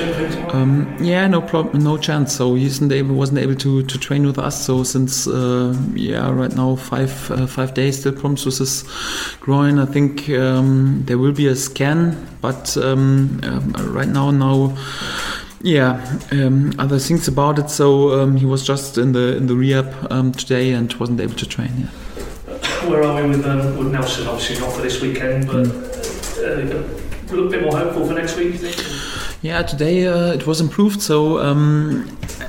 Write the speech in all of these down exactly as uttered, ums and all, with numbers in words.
soon for him tomorrow? Um, yeah, no problem, no chance. So he wasn't able, wasn't able to, to train with us. So since uh, yeah, right now five uh, five days still problems with his groin. I think um, there will be a scan, but um, um, right now now. Yeah, um, other things about it. So um, he was just in the in the rehab um, today and wasn't able to train. Yeah. Where are we with um, with Nelson? Obviously not for this weekend, but uh, a little bit more hopeful for next week, you think? Yeah, today uh, it was improved. So um,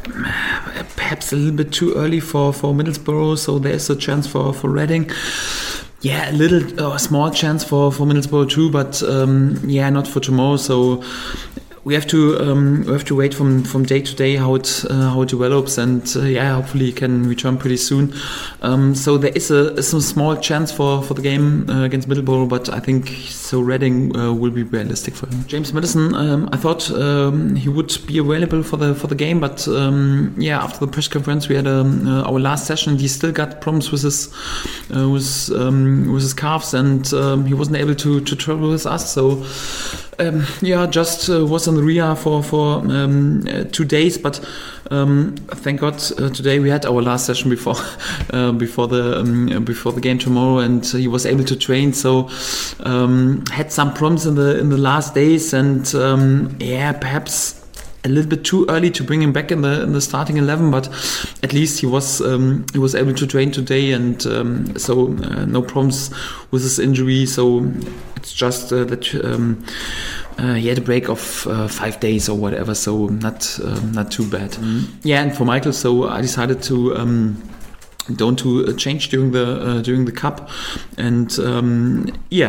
perhaps a little bit too early for, for Middlesbrough. So there's a chance for for Reading. Yeah, a little uh, small chance for for Middlesbrough too, but um, yeah, not for tomorrow. So. We have to um, we have to wait from, from day to day how it uh, how it develops, and uh, yeah, hopefully he can return pretty soon. Um, so there is a, a some small chance for, for the game uh, against Middlesbrough, but I think so Reading uh, will be realistic for him. James Maddison, um, I thought um, he would be available for the for the game, but um, yeah, after the press conference we had um, uh, our last session, he still got problems with his uh, with um, with his calves, and um, he wasn't able to to travel with us. So. Um, yeah, just uh, was in the rehab for for um, uh, two days, but um, thank God uh, today we had our last session before uh, before the um, before the game tomorrow, and he was able to train. So um, had some problems in the in the last days, and um, yeah, perhaps. A little bit too early to bring him back in the in the starting eleven, but at least he was um, he was able to train today, and um, so uh, no problems with his injury. So it's just uh, that um, uh, he had a break of uh, five days or whatever. So not uh, not too bad. Mm-hmm. Yeah, and for Michael, so I decided to. Um, Don't to uh, change during the uh, during the cup, and um, yeah,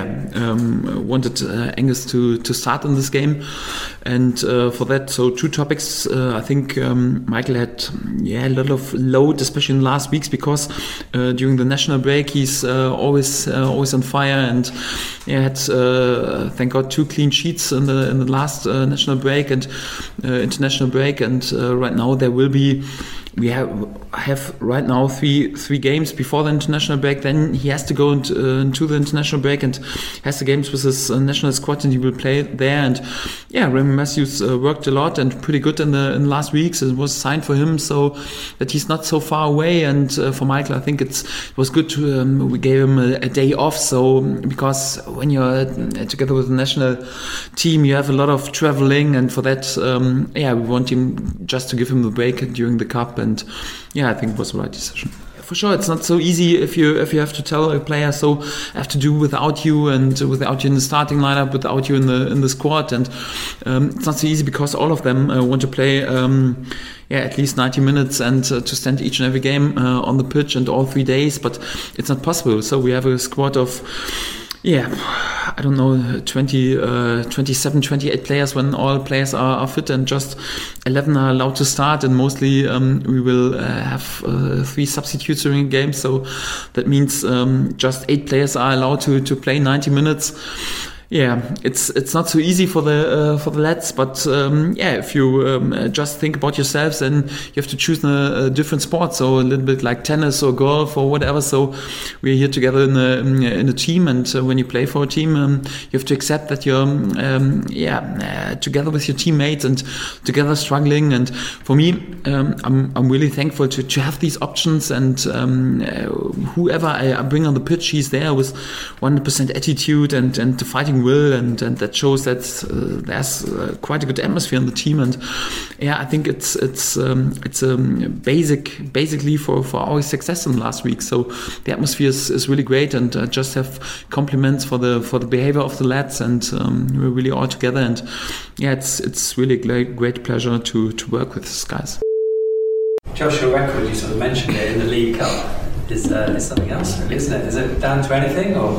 um, wanted uh, Angus to to start in this game, and uh, for that, so two topics. Uh, I think um, Michael had yeah a lot of load, especially in the last weeks, because uh, during the national break he's uh, always uh, always on fire, and yeah, had uh, thank God two clean sheets in the in the last uh, national break and uh, international break, and uh, right now there will be. We have have right now three three games before the international break. Then he has to go into, uh, into the international break and has the games with his uh, national squad, and he will play there. And yeah, Remy Matthews uh, worked a lot and pretty good in the in the last weeks. It was signed for him, so that he's not so far away. And uh, for Michael, I think it's it was good to um, we gave him a, a day off. So because when you're together with the national team, you have a lot of traveling, and for that, um, yeah, we want him just to give him the break during the cup. And yeah, I think it was the right decision. For sure, it's not so easy if you if you have to tell a player, so I have to do without you, and without you in the starting lineup, without you in the in the squad, and um, it's not so easy because all of them uh, want to play. Um, Yeah, at least ninety minutes and uh, to stand each and every game uh, on the pitch and all three days, but it's not possible. So we have a squad of. Yeah, I don't know, twenty, uh, twenty-seven, twenty-eight players when all players are, are fit, and just eleven are allowed to start, and mostly um, we will uh, have uh, three substitutes during a game, so that means um, just eight players are allowed to, to play ninety minutes. Yeah, it's it's not so easy for the uh, for the lads, but um, yeah, if you um, just think about yourselves, and you have to choose a, a different sport, so a little bit like tennis or golf or whatever. So we're here together in a in a team, and uh, when you play for a team, um, you have to accept that you're um, yeah uh, together with your teammates and together struggling. And for me, um, I'm I'm really thankful to, to have these options, and um, uh, whoever I, I bring on the pitch, he's there with one hundred percent attitude and and the fighting will, and, and that shows that uh, there's uh, quite a good atmosphere in the team. And yeah, I think it's it's um, it's um, basic basically for, for our success in the last week. So the atmosphere is, is really great, and uh, just have compliments for the for the behavior of the lads, and um, we're really all together. And yeah, it's it's really a great, great pleasure to to work with these guys. Josh, your record, you sort of mentioned it in the League Cup, is uh, is something else, really, isn't it? Is it down to anything, or?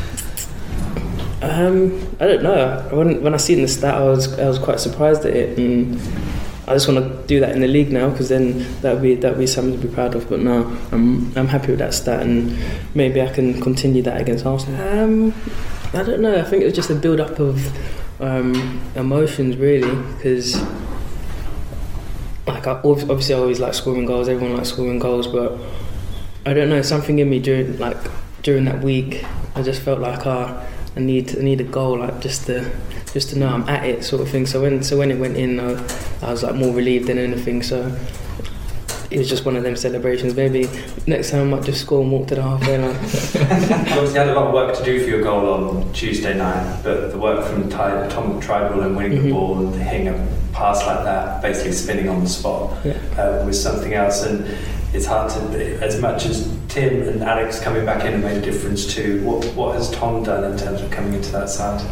Um, I don't know. When when I seen the stat, I was I was quite surprised at it, and I just want to do that in the league now, because then that'd be that'd be something to be proud of. But no, I'm I'm happy with that stat, and maybe I can continue that against Arsenal. Um, I don't know. I think it was just a build up of um, emotions, really, because like I, obviously I always like scoring goals. Everyone likes scoring goals, but I don't know. Something in me during like during that week, I just felt like ah. Uh, I need I need a goal, like just to just to know I'm at it, sort of thing. So when so when it went in, I, I was like more relieved than anything. So it was just one of them celebrations. Maybe next time I might just score and walk to the halfway line. You obviously had a lot of work to do for your goal on Tuesday night, but the work from Ty, Tom Tribal and winning mm-hmm. the ball and hitting a pass like that, basically spinning on the spot, yeah. uh, was something else. And it's hard to, as much as Tim and Alex coming back in and made a difference too, what, what has Tom done in terms of coming into that side?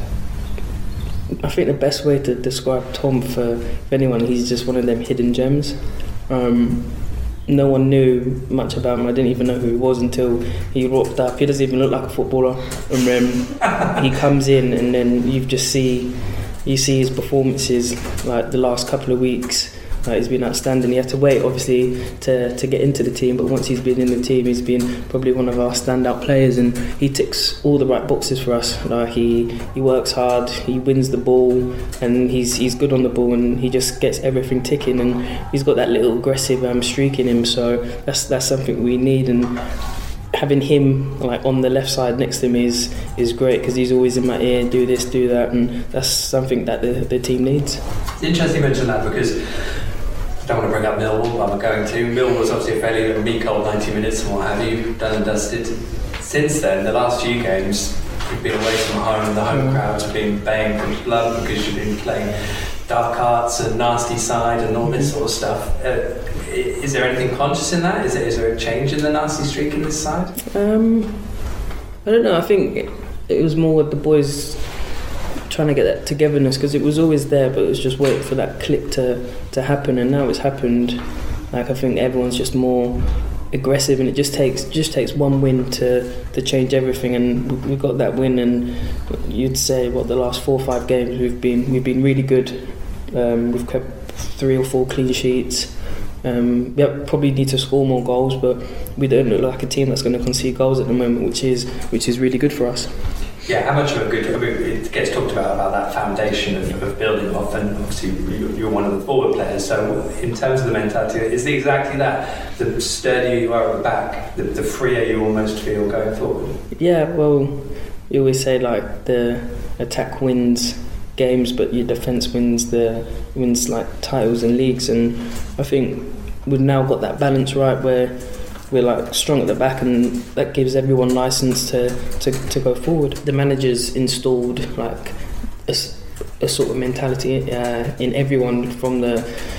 I think the best way to describe Tom for, for anyone, he's just one of them hidden gems. Um, no one knew much about him. I didn't even know who he was until he rocked up. He doesn't even look like a footballer. And then he comes in, and then you just see, you see his performances like the last couple of weeks. Uh, he's been outstanding. He had to wait, obviously, to, to get into the team, but once he's been in the team, he's been probably one of our standout players, and he ticks all the right boxes for us. Like he, he works hard, he wins the ball, and he's he's good on the ball, and he just gets everything ticking, and he's got that little aggressive um, streak in him. So that's that's something we need, and having him like on the left side next to me is is great because he's always in my ear, do this, do that, and that's something that the, the team needs. It's interesting you mention that because I don't want to bring up Millwall, but I'm going to. Millwall was obviously a fairly meek old ninety minutes and what have you, done and dusted. Since then, the last few games, you've been away from home, the home crowd's been baying for blood because you've been playing dark arts and nasty side and all this sort of stuff. Uh, is there anything conscious in that? Is there, is there a change in the nasty streak in this side? Um, I don't know, I think it, it was more with the boys trying to get that togetherness because it was always there, but it was just waiting for that click to, to happen, and now it's happened. Like I think everyone's just more aggressive, and it just takes just takes one win to, to change everything. And we got that win, and you'd say what the last four or five games we've been we've been really good. Um, we've kept three or four clean sheets. Um, we probably need to score more goals, but we don't look like a team that's going to concede goals at the moment, which is which is really good for us. Yeah, how much of a good, I mean, it gets talked about, about that foundation of, of building off, and obviously you're one of the forward players, so in terms of the mentality, is it exactly that? The sturdier you are at the back, the, the freer you almost feel going forward? Yeah, well, you always say like the attack wins games, but your defence wins the wins like titles and leagues, and I think we've now got that balance right where we're like strong at the back, and that gives everyone license to, to, to go forward. The manager's installed like a, a sort of mentality uh, in everyone from the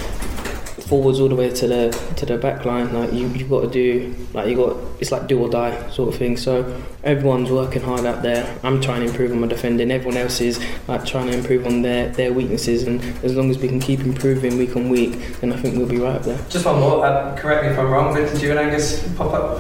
forwards all the way to the to the back line. Like you, you've got to do like you got it's like do or die sort of thing. So everyone's working hard out there. I'm trying to improve on my defending. Everyone else is like trying to improve on their, their weaknesses. And as long as we can keep improving week on week, then I think we'll be right up there. Just one more. Uh, correct me if I'm wrong. But did you and Angus pop up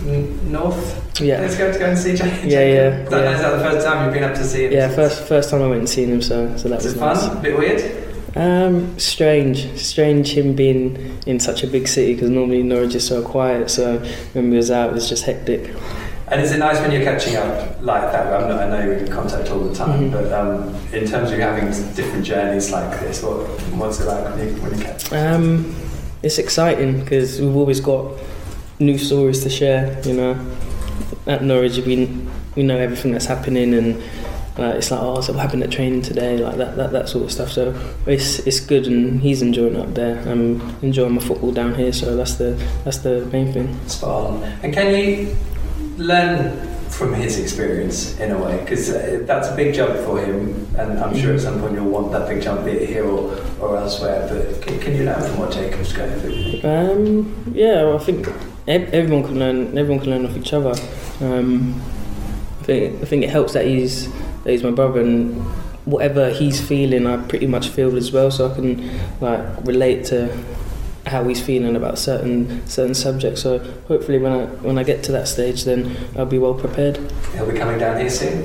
n- north? Yeah. Let's go to go and see Jay. Yeah, yeah. Is that, yeah. Is that the first time you've been up to see him? Yeah, first first time I went and seen him. So so that was, was it nice. Fun? A bit weird. Um, strange, strange him being in such a big city because normally Norwich is so quiet. So when we was out, it was just hectic. And is it nice when you're catching up like that? I'm not, I know you're in contact all the time, mm-hmm. but um, in terms of you having different journeys like this, what, what's it like when you, when you catch up? Um, it's exciting because we've always got new stories to share. You know, at Norwich we we know everything that's happening and. Uh, it's like, oh, so what happened at training today, like that, that, that sort of stuff. So it's it's good, and he's enjoying it up there. I'm enjoying my football down here, so that's the that's the main thing. Spot on. And can you learn from his experience in a way? Because uh, that's a big jump for him, and I'm sure at some point you'll want that big jump, be it here or, or elsewhere. But can, can you learn from what Jacob's going through? Um, yeah, well, I think everyone can learn. Everyone can learn off each other. Um, I think I think it helps that he's. He's my brother, and whatever he's feeling I pretty much feel as well, so I can like relate to how he's feeling about certain certain subjects. So hopefully when I when I get to that stage, then I'll be well prepared. He'll be coming down here soon?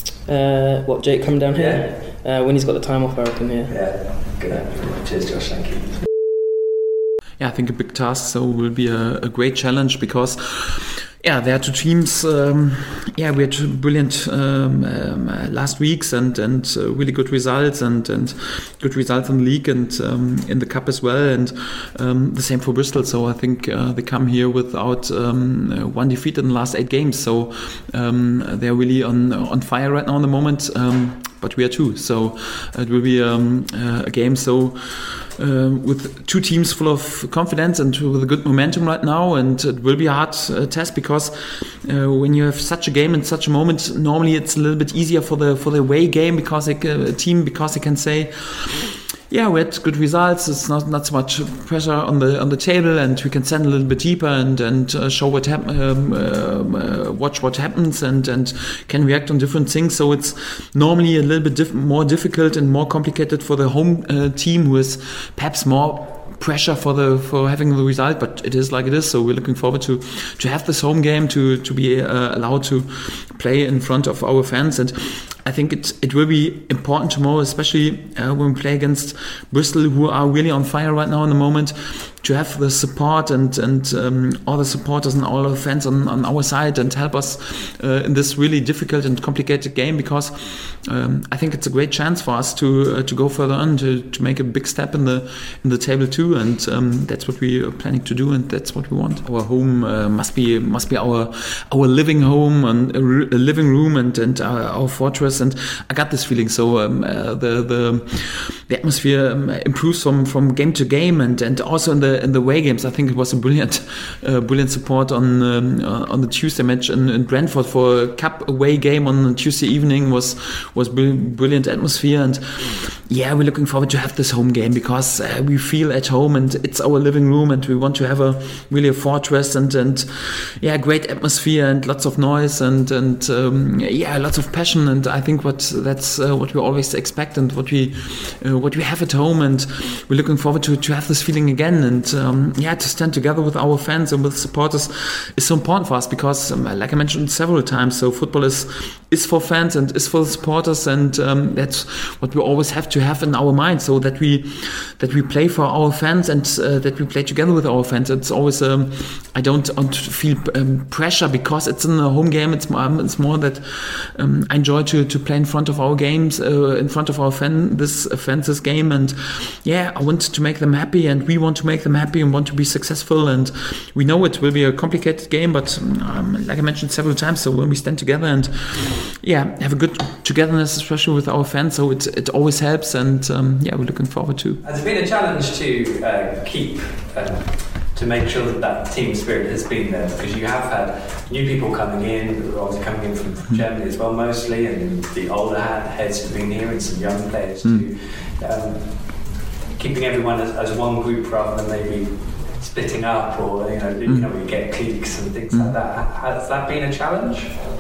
Uh, what, Jake coming down here? Yeah. Uh, when he's got the time off, I reckon, yeah. Yeah, good. Cheers, Josh, thank you. Yeah, I think a big task, so will be a, a great challenge because yeah, there are two teams. Um, yeah, we had brilliant um, um, uh, last weeks and and uh, really good results and and good results in the league and um, in the cup as well. And um, the same for Bristol. So I think uh, they come here without um, uh, one defeat in the last eight games. So um, they're really on on fire right now in the moment. Um, but we are too. So it will be um, uh, a game. So. Um, with two teams full of confidence and with a good momentum right now, and it will be a hard uh, test because uh, when you have such a game in such a moment, normally it's a little bit easier for the for the away game because they, uh, a team because they can say, yeah, we had good results. It's not, not so much pressure on the on the table, and we can stand a little bit deeper and and uh, show what hap- um, uh, watch what happens and and can react on different things. So it's normally a little bit diff- more difficult and more complicated for the home uh, team, who is perhaps more pressure for the for having the result, but it is like it is. So we're looking forward to to have this home game, to to be uh, allowed to play in front of our fans. And I think it it will be important tomorrow, especially uh, when we play against Bristol, who are really on fire right now in the moment, to have the support and and um, all the supporters and all the fans on, on our side and help us uh, in this really difficult and complicated game, because um, I think it's a great chance for us to uh, to go further on, to, to make a big step in the in the table too, and um, that's what we are planning to do, and that's what we want. Our home uh, must be must be our our living home and a, a living room and and our, our fortress, and I got this feeling. So um, uh, the the the atmosphere um, improves from, from game to game, and, and also in the in the away games. I think it was a brilliant uh, brilliant support on um, uh, on the Tuesday match in, in Brentford for a cup away game on Tuesday evening. Was was brilliant atmosphere, and yeah, we're looking forward to have this home game because uh, we feel at home and it's our living room, and we want to have a really a fortress and and yeah, great atmosphere and lots of noise and and um, yeah, lots of passion. And I think what that's uh, what we always expect and what we uh, what we have at home, and we're looking forward to to have this feeling again. And um, yeah, to stand together with our fans and with supporters is so important for us because, um, like I mentioned several times, so football is is for fans and is for the supporters, and um, that's what we always have to have in our mind, so that we that we play for our fans and uh, that we play together with our fans. It's always um, I don't, don't feel um, pressure because it's in a home game. It's um, it's more that um, I enjoy to, to play in front of our games, uh, in front of our fan this uh, fans this game, and yeah, I want to make them happy, and we want to make them happy and want to be successful. And we know it will be a complicated game, but um, like I mentioned several times, so when we stand together and yeah, have a good togetherness, especially with our fans, so it it always helps. And um, yeah, we're looking forward to. Has it been a challenge to uh, keep um, to make sure that that team spirit has been there, because you have had new people coming in, obviously coming in from mm. Germany as well mostly, and the older heads have been here and some young players mm. too. Um, keeping everyone as, as one group rather than maybe splitting up, or you know, mm. you know, you get cliques and things mm. like that. Has that been a challenge?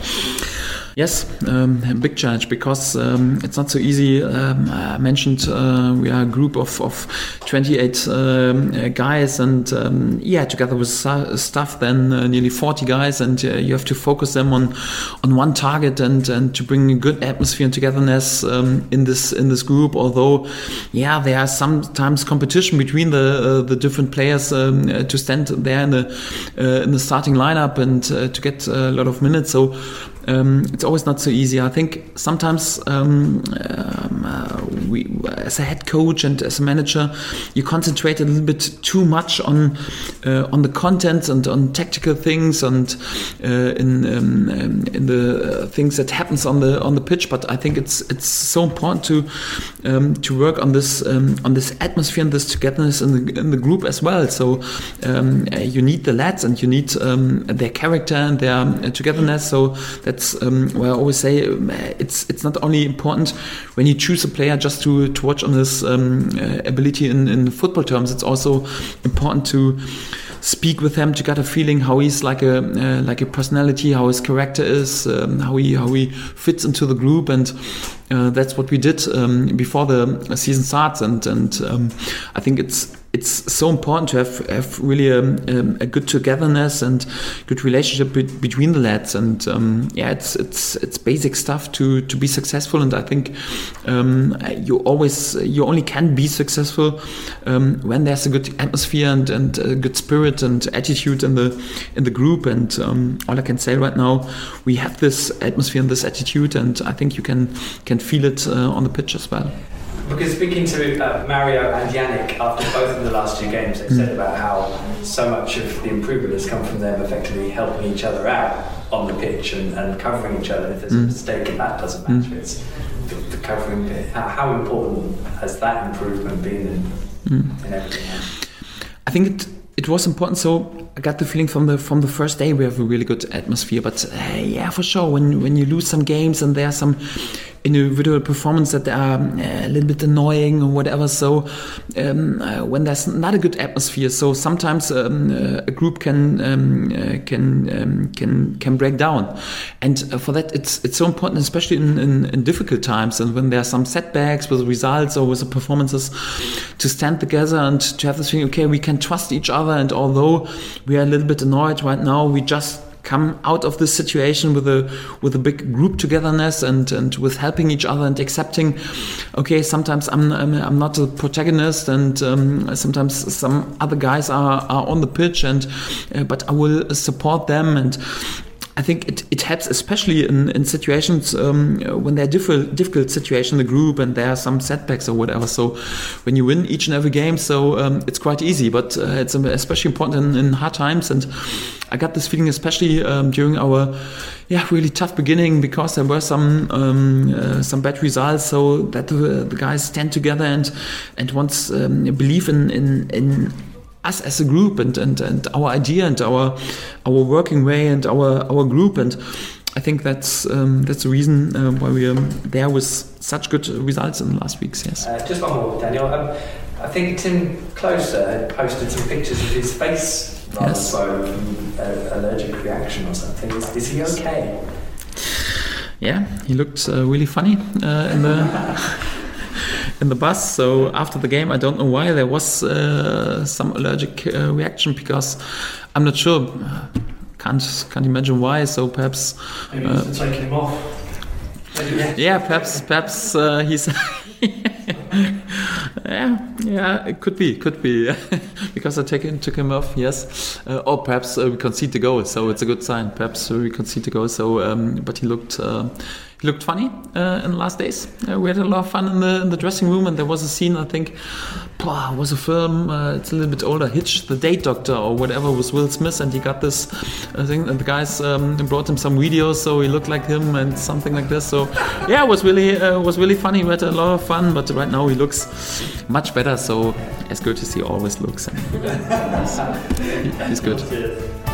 Yes, um, a big challenge because um, it's not so easy. Um, I mentioned uh, we are a group of, of twenty-eight um, uh, guys, and um, yeah, together with st- staff, then uh, nearly forty guys, and uh, you have to focus them on on one target and, and to bring a good atmosphere and togetherness um, in this in this group. Although, yeah, there are sometimes competition between the uh, the different players um, uh, to stand there in the uh, in the starting lineup and uh, to get a lot of minutes. So. Um, it's always not so easy. I think sometimes um, um, uh, we, as a head coach and as a manager, you concentrate a little bit too much on uh, on the content and on tactical things and uh, in um, in the uh, things that happens on the on the pitch. But I think it's it's so important to um, to work on this um, on this atmosphere and this togetherness in the in the group as well. So um, uh, you need the lads and you need um, their character and their uh, togetherness. So that's um, where I always say um, it's it's not only important when you choose a player just to, to watch on his um, uh, ability in, in football terms. It's also important to speak with him to get a feeling how he's like a uh, like a personality, how his character is, um, how he how he fits into the group, and uh, that's what we did um, before the season starts, and and um, I think it's. It's so important to have, have really a, a good togetherness and good relationship be- between the lads, and um, yeah, it's it's it's basic stuff to, to be successful. And I think um, you always you only can be successful um, when there's a good atmosphere and, and a good spirit and attitude in the in the group. And um, all I can say right now, we have this atmosphere and this attitude, and I think you can can feel it uh, on the pitch as well. Because speaking to uh, Mario and Yannick after both of the last two games, they mm. said about how so much of the improvement has come from them effectively helping each other out on the pitch and, and covering each other. If there's mm. a mistake, and that doesn't matter. Mm. It's the, the covering bit. How, how important has that improvement been in, mm. in everything else? I think it it was important. So I got the feeling from the from the first day we have a really good atmosphere. But uh, yeah, for sure, when when you lose some games and there are some individual performance that are uh, a little bit annoying or whatever, so um, uh, when there's not a good atmosphere, so sometimes um, uh, a group can um, uh, can um, can can break down, and uh, for that it's it's so important, especially in, in, in difficult times and when there are some setbacks with results or with the performances, to stand together and to have this feeling, okay, we can trust each other, and although we are a little bit annoyed right now, we just come out of this situation with a with a big group togetherness and, and with helping each other and accepting, okay, sometimes I'm I'm, I'm not a protagonist, and um, sometimes some other guys are, are on the pitch, and uh, but I will support them. And I think it, it helps, especially in, in situations um, when there are difficult, difficult situations in the group and there are some setbacks or whatever. So when you win each and every game, so um, it's quite easy, but uh, it's especially important in, in hard times. And I got this feeling, especially um, during our yeah really tough beginning, because there were some um, uh, some bad results. So that the, the guys stand together and and once um, believe in in. in us as a group and, and, and our idea and our our working way and our our group, and I think that's um, that's the reason uh, why we are there with such good results in the last weeks. Yes. Uh, just one more, Daniel. Um, I think Tim Closer had posted some pictures of his face rather yes. swollen from uh, allergic reaction or something. Is, is he okay? Yeah, he looked uh, really funny uh, in the. in the bus. So after the game, I don't know why there was uh, some allergic uh, reaction, because I'm not sure. Can't can't imagine why. So perhaps maybe uh, to take him off. Maybe, yeah. yeah, perhaps perhaps uh, he's. yeah, yeah, it could be, could be, because I take him, took him off. Yes, uh, or perhaps uh, we concede the goal, so it's a good sign. Perhaps uh, we concede the goal. So, um, but he looked. Uh, He looked funny uh, in the last days. Uh, we had a lot of fun in the in the dressing room, and there was a scene, I think, it was a film, uh, it's a little bit older, Hitch, the Date Doctor or whatever, with Will Smith, and he got this uh, thing, and the guys um, brought him some videos, so he looked like him and something like this. So yeah, it was really uh, was really funny. We had a lot of fun, but right now he looks much better. So as good as he always looks, and he's, he's good.